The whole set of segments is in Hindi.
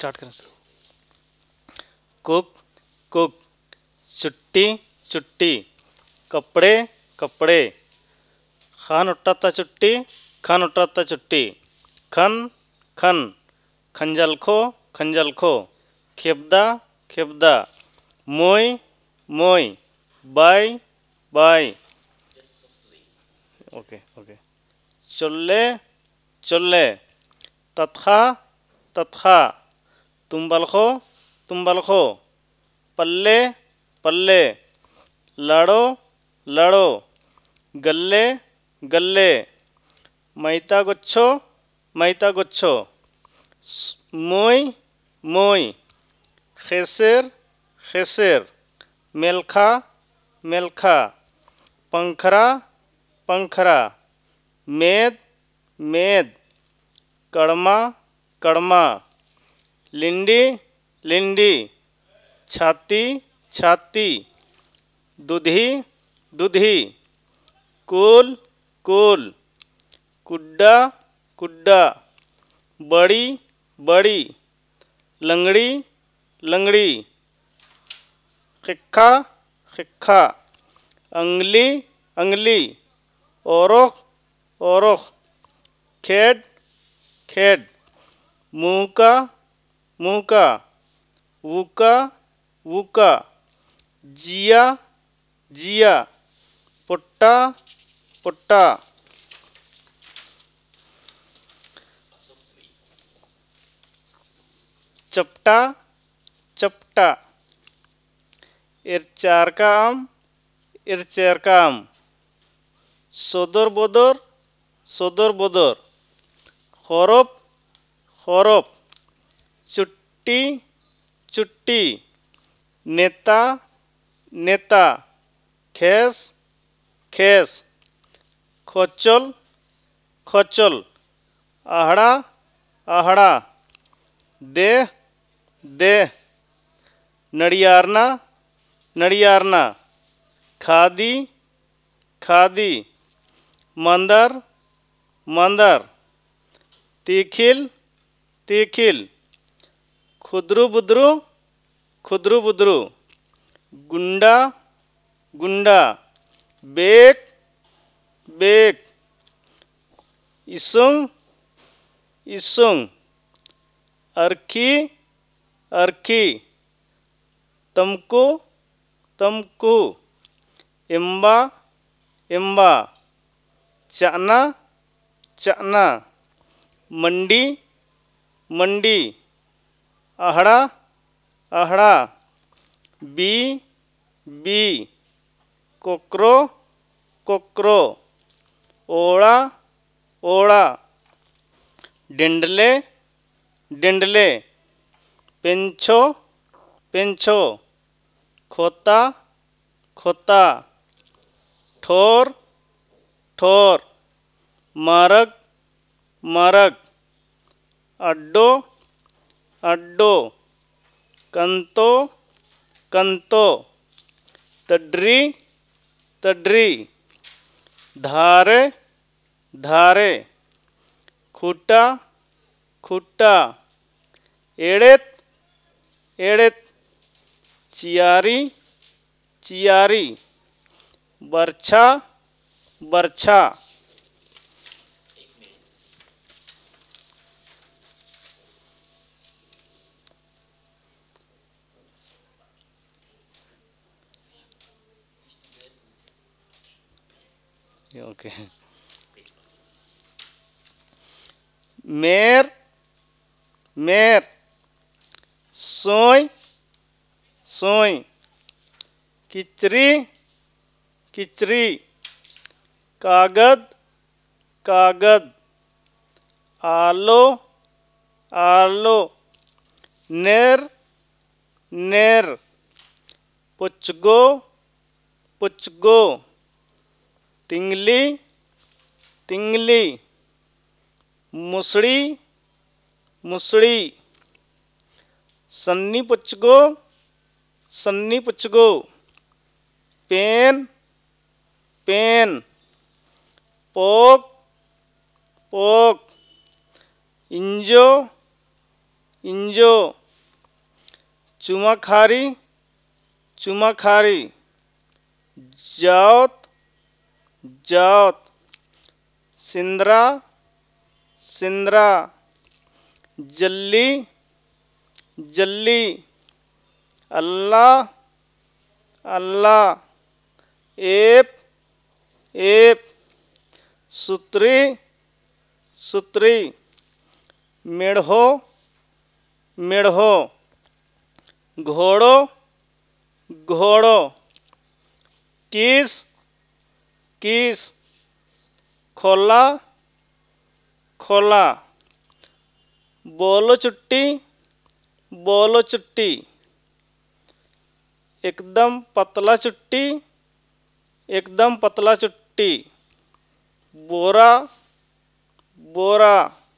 स्टार्ट करें सर। कुक कुक, चुट्टी चुट्टी, कपड़े कपड़े, खान उट्टाता चुट्टी, खान उट्टाता चुट्टी, खन खन, खंजल खो, खेबदा खेबदा, मोय मोय, बाय बाय। Okay okay. चुल्ले चुल्ले, ततखा ततखा, तुम्बलखो, पल्ले पल्ले, लड़ो लड़ो, गल्ले गल्ले, मैता गुच्छो, मोय मोय, खेसेर खेसेर, मेलखा मेलखा, पंखरा पंखरा, मेद मेद, कड़मा कड़मा, लिंडी लिंडी, छाती छाती, दुधी दुधी, कुल कुल, कुड्डा कुड्डा, बड़ी बड़ी, लंगड़ी लंगड़ी, खिक्खा खिक्खा, अंगली अंगली, औरोख औरोख, खेड खेड, मुँह का, वूका वूका, जिया जिया, पुट्टा पुट्टा। चपटा चपटा, इरचार का आम, सोदर बोदर, खौरप खौरप, चुट्टी चुट्टी, नेता नेता, खेस खेस, खोचल खोचल, आहड़ा आहड़ा, देह देह, नड़ियारना नड़ियारना, खादी खादी, मंदर मंदर, तीखिल तीखिल, खुदरू बुदरू, गुंडा गुंडा, बेक बेक, इसुंग इसुंग, अर्खी अर्खी, तमकू तमकू, इम्बा इम्बा, चना चना, मंडी मंडी, आहड़ा आहड़ा, बी बी, कोकरो कोकरो, ओड़ा ओड़ा, डिंडले डिंडले, पेंछो पेंछो, खोता खोता, ठोर ठोर, मारग मारग, अड्डो अड्डो, कंतो कंतो, तड्री तड्री, धारे धारे, खूटा खूटा, एड़ेत एड़ेत, चियारी चियारी, बरछा बरछा। ओके। मेर मेर, सोई सोई, किचरी किचरी, कागद कागद, आलो आलो, नेर नेर, पुचगो पुचगो, तिंगली तिंगली, मुसड़ी मुसड़ी, सन्नी पुचगो, पेन पेन, पोक पोक, इंजो इंजो, चुमाखारी, चुमाखारी, जावत, जावत, सिंदरा, सिंदरा, जल्ली, जल्ली, अल्लाह, अल्लाह, एप, एप, सुत्री, सुत्री, मेढ़ो, मेढ़ो, घोड़ो, घोड़ो, किस, किस, खोला, खोला, बोलो चुट्टी, बोलो चुट्टी, एकदम पतला चुट्टी, एकदम पतला चुट्टी, बोरा, बोरा,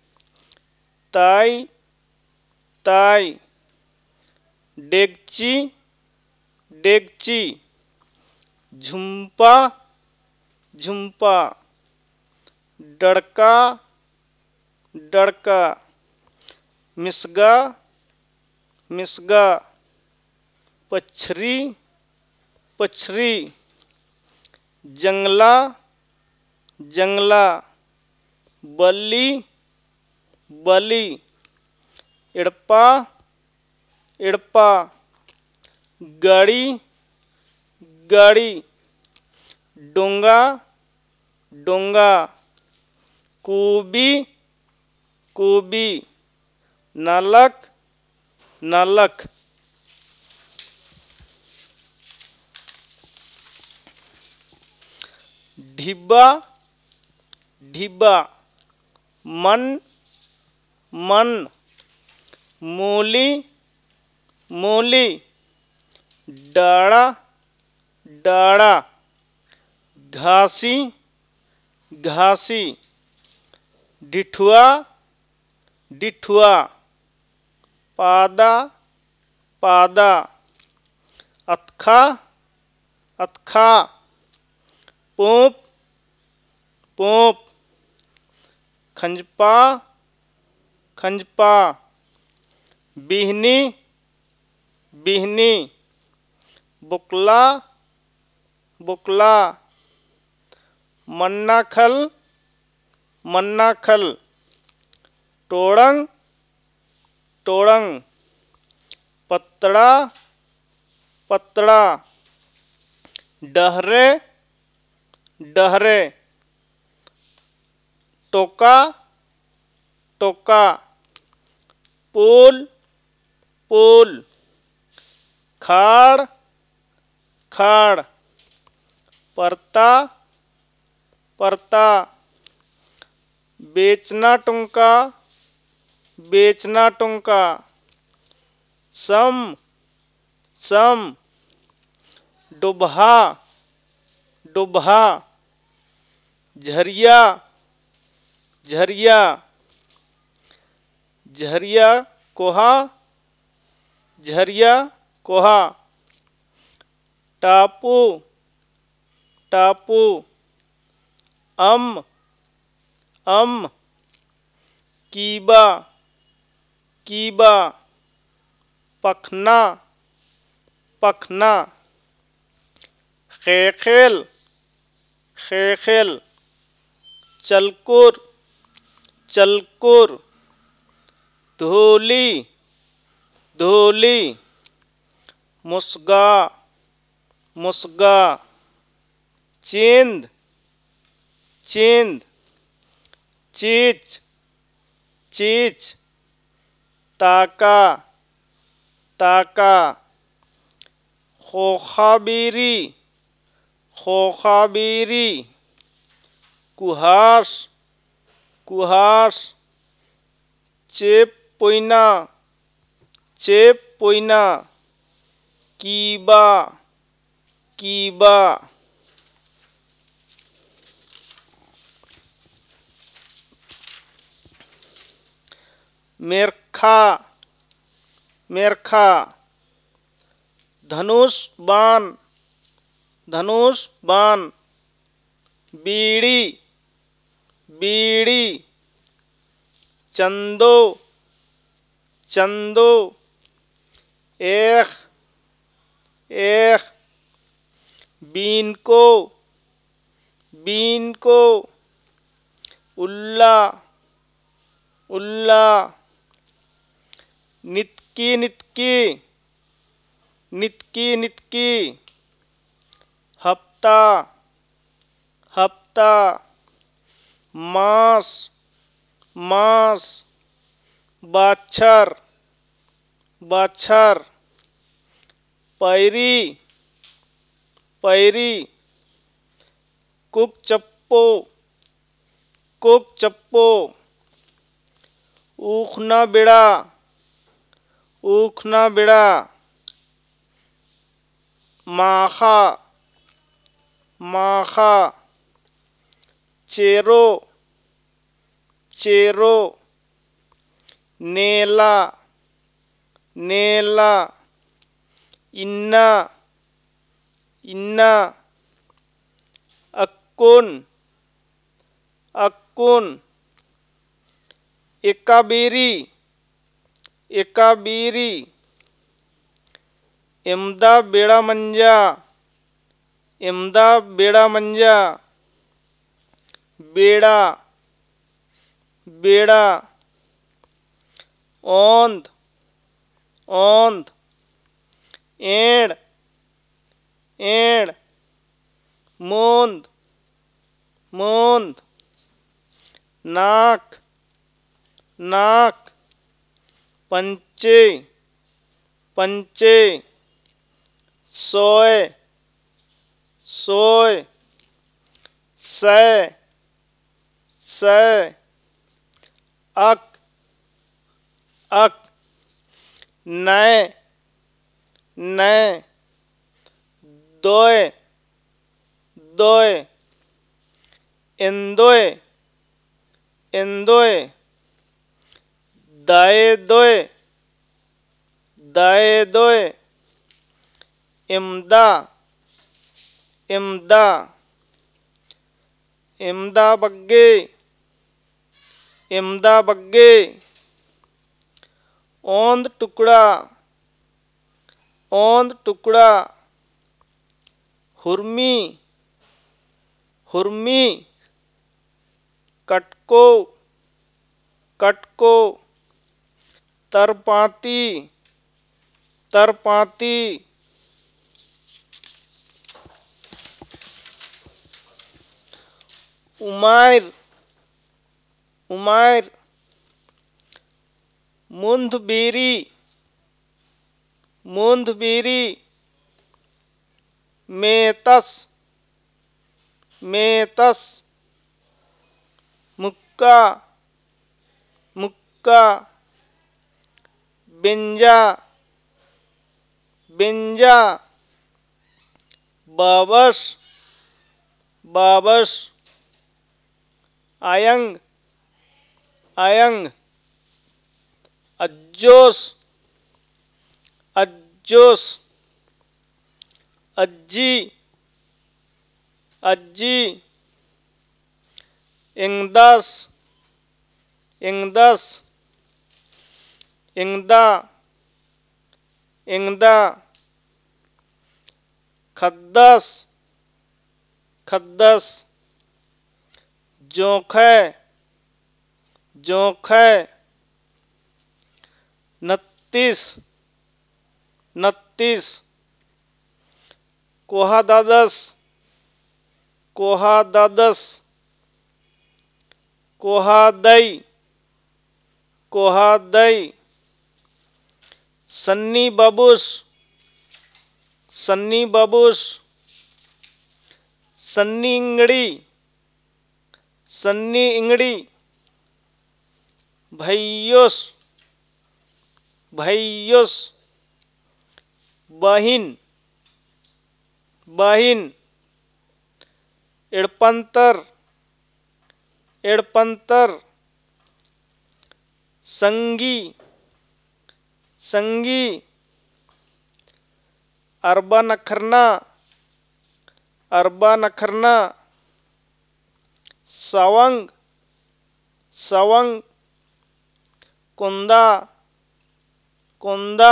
ताई, ताई, डेगची, डेगची, झुम्पा, झुम्पा, डड़का, डड़का, मिसगा, मिसगा, पछरी, पछरी, जंगला, जंगला, बली, बली, इड़पा, इड़पा, गाड़ी, गाड़ी, डोंगा, डोंगा, कूबी, कूबी, नलक, नलक, ढिब्बा, ढिब्बा, मन, मन, मूली, मूली, डाड़ा, डाड़ा, घासी, घासी, डिठुआ, डिठुआ, पादा, पादा, अतखा, अतखा, पोंप, पोंप, खंजपा, खंजपा, बिहनी, बिहनी, बुकला, बुकला, मन्नाखल, मन्नाखल, टोड़ंग, टोड़ंग, पतड़ा, पतड़ा, डहरे, डहरे, टोका, टोका, पोल, पोल, खाड़, खाड़, परता, परता, बेचना टुंका, बेचना टुंका, सम, सम, डुबहा, डुबहा, झरिया, झरिया, झरिया कोहा, झरिया कोहा, टापू, टापू, अम, कीबा, कीबा, पखना, पखना, खेखेल, खेखेल, चलकुर, चलकुर, धूली, धूली, मुसगा, मुसगा, चेंद, चेंद, चीच, चीच, ताका, ताका, खोखाबीरी, खोखाबीरी, कुहास, कुहास, चेप पोइना, चेप पोइना, कीबा, कीबा, मेरखा, मेरखा, धनुष बाण, धनुष बाण, बीड़ी, बीड़ी, चंदो, चंदो, एख, एख, बीन को, उल्ला, उल्ला, नितकी, नितकी, नितकी, नितकी, हफ्ता, हफ्ता, मास, मास, बाछर, बाछर, पैरी, पैरी, कुक चप्पो, कुक चप्पो, ऊखना बिड़ा, ऊखना बिड़ा, माखा, माखा, चेरो, चेरो, नेला, नेला, इन्ना, इन्ना, अक्कुन, अक्कुन, एकाबीरी, एकाबीरी, इमदा बेड़ा मंजा, इमदा बेड़ा मंजा, बेड़ा, बेड़ा, औंध, औंध, एड़, एड़, मूंद, मूंद, नाक, नाक, पंचे, पंचे, सोय, सोय, सै, सै, अक, अक, नय, नय, दोय, दोय, इंदोय, इंदोय, दाए दोय, दाए दोय, इमदा, इमदा, इमदा बग्गे, इमदा बग्गे, औंध टुकड़ा, औंध टुकड़ा, हुर्मी, हुर्मी, कटको, कटको, तरपाती, तरपाती, उमायर, उमायर, मुंदबीरी, मुंदबीरी, मेतस, मेतस, मुक्का, मुक्का, बिंजा, बिंजा, बाबस, बाबस, आयंग, आयंग, अज्जोस, अज्जोस, अज्जी, अज्जी, इंगदस, इंगदस, इंगदा, इंगदा, खद्दस, खद्दस, जोखे, जोखे, नत्तीस, नत्तीस, कोहादादस, कोहादादस, कोहादई, कोहादई, सन्नी बबूस, सन्नी बबूस, सन्नी इंगड़ी, सन्नी इंगड़ी, भैयुस, भैयुस, बहिन, बहिन, इड़पंतर, इड़पंतर, संगी, संगी, अरबा नखरना, अरबा नखरना, सवंग, सवंग, कुंदा, कुंदा,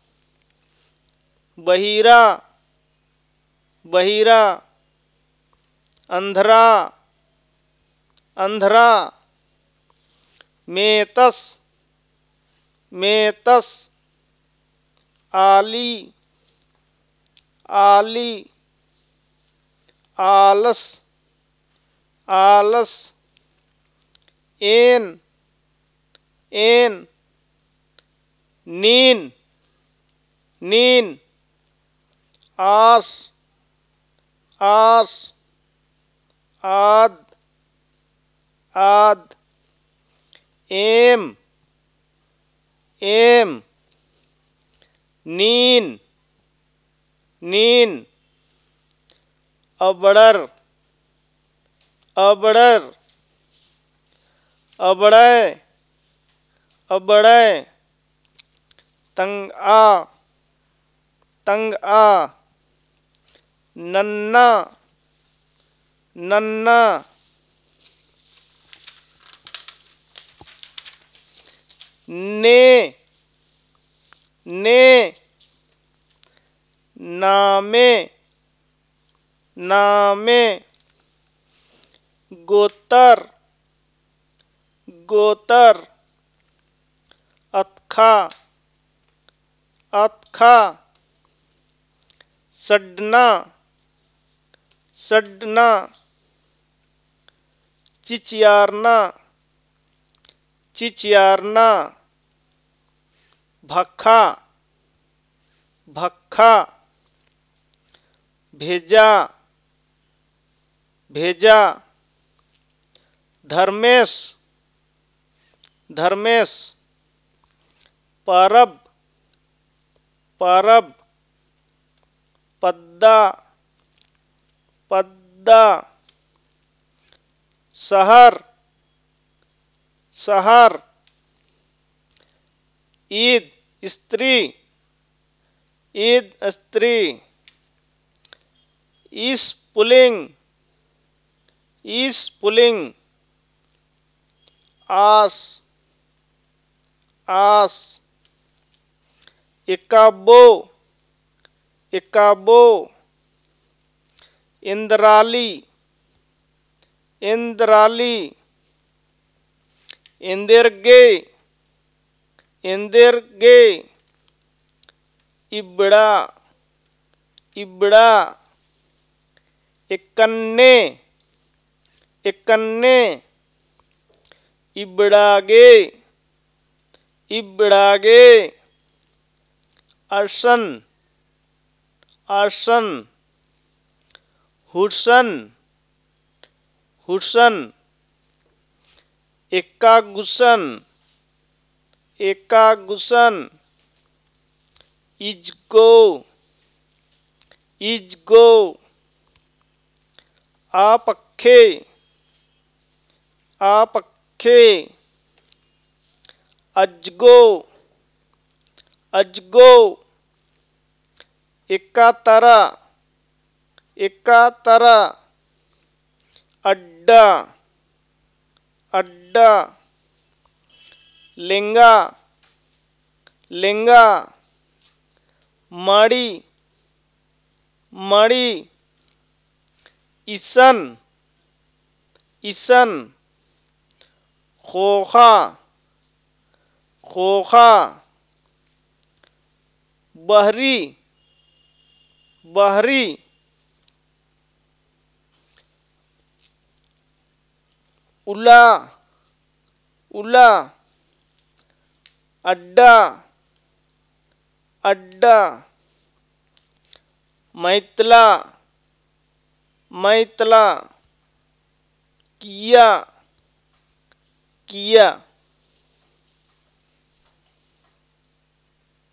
बहिरा, बहिरा, अंधरा, अंधरा, मेतस, मेतस, आली, आली, आलस, आलस, एन, एन, नीन, नीन, आस, आस, आद, आद, एम, एम, नीन, नीन, अबड़र, अबड़र, अबड़य, अबड़य, तंग आ, तंग आ, नन्ना, नन्ना, ने, ने, नामे, नामे, गोतर, गोतर, अतखा, अतखा, सड्डना, सड्डना, चिचियारना, चिचियारना, भक्खा, भक्खा, भेजा, भेजा, धर्मेश, धर्मेश, परब, परब, पद्दा, पद्दा, शहर, शहर, ईद, स्त्री, ईद, स्त्री, ईस पुलिंग, ईस पुलिंग, आस, आस, इकाबो, इकाबो, इंद्राली, इंद्राली, इंदिरगे, इंदिरगे, इबड़ा, इबड़ा, इकन्ने, इकन्ने, इबड़ागे, इबड़ागे, अरसन, अरसन, हुसन, हुसन, एकागुसन, एकागुसन, इजगो, इजगो, आपखे, आपखे, अजगो, अजगो, इकातरा, इकातरा, अड्डा, अड्डा, लिंगा, लिंगा, मड़ी, मड़ी, ईसन, ईसन, खोखा, खोखा, बहरी, बहरी, उला, उला, अड्डा, अड्डा, मैतला, मैतला, किया, किया।